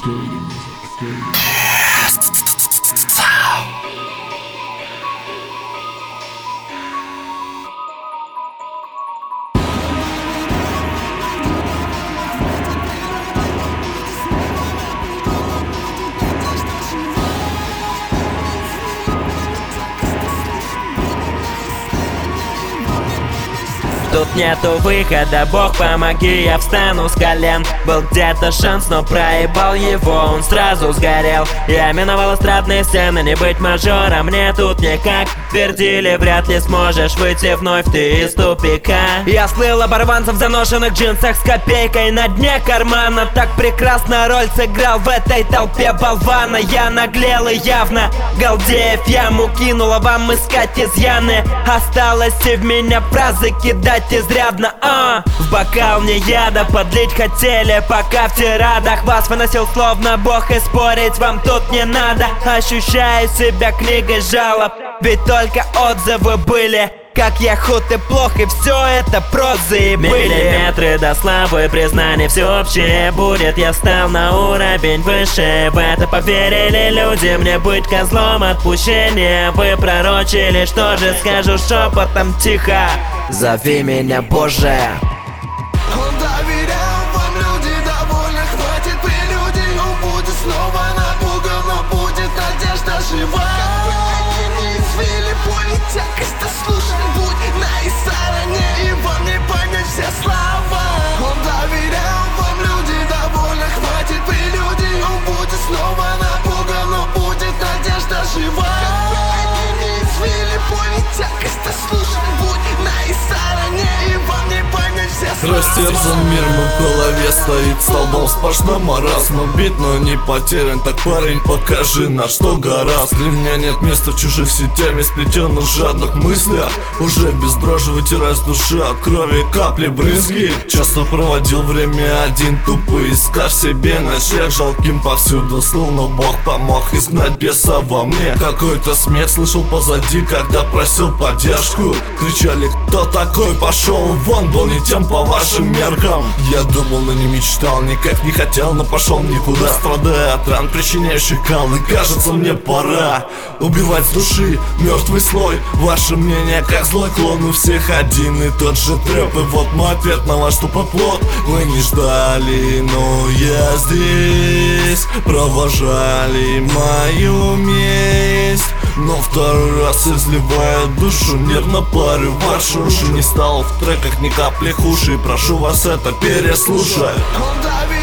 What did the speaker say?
Тут нету выхода, Бог помоги, я встану с колен. Был где-то шанс, но проебал его, он сразу сгорел. Я миновал эстрадные сцены, не быть мажором мне тут никак. Твердили, вряд ли сможешь выйти вновь ты из тупика. Я слыл оборванцем в заношенных джинсах с копейкой на дне кармана. Так прекрасно роль сыграл в этой толпе болвана. Я наглел и явно галдеев яму кинула вам искать изъяны. Осталось и в меня фразы кидать изрядно, в бокал мне яда подлить хотели, пока в тирадах вас выносил словно бог, и спорить вам тут не надо. Ощущаю себя книгой жалоб, ведь только отзывы были. Как я худ и плох, и все это прозы были. Миллиметры до славы, признание всеобщее будет. Я стал на уровень выше, в это поверили люди. Мне быть козлом отпущения вы пророчили. Что же скажу шепотом тихо: зови меня, Боже. Он доверял вам, люди довольны, хватит прелюдий. Он будет снова напуган, но будет надежда жива. Как бы они не извели боль и тягость, да слушай, будь на их стороне, и вам не понять все слова. Он доверял вам, люди довольны, хватит прелюдий. Он будет снова напуган, но будет надежда жива. Как бы они не извели боль и тягость, да слушай, будь на их стороне, и вам не понять все слова. Растерзан мир, но в голове стоит столбом сплошной маразм. Убит, но не потерян, так парень, покажи, на что гораздо. Для меня нет места в чужих сетями сплетенных жадных мыслях. Уже без дрожи вытирая с души от крови капли брызги. Часто проводил время один, тупо искав себе ночлег. Жалким повсюду слыл, но Бог помог изгнать беса во мне. Какой-то смех слышал позади, когда просил поддержку. Кричали: кто такой, пошел вон, был не тем по вашим меркам. Я думал, но не мечтал, никак не хотел, но пошел никуда. Страдая от ран, причиняющих кал, и кажется, мне пора убивать с души мертвый слой. Ваше мнение, как злой клон, у всех один и тот же трэп. И вот мой ответ на ваш тупой плод: вы не ждали, но я здесь. Провожали мою месть, но второй раз изливаю душу, нервно парю ваши уши. Не стало в треках ни капли хуже, прошу вас это переслушать. Он доверял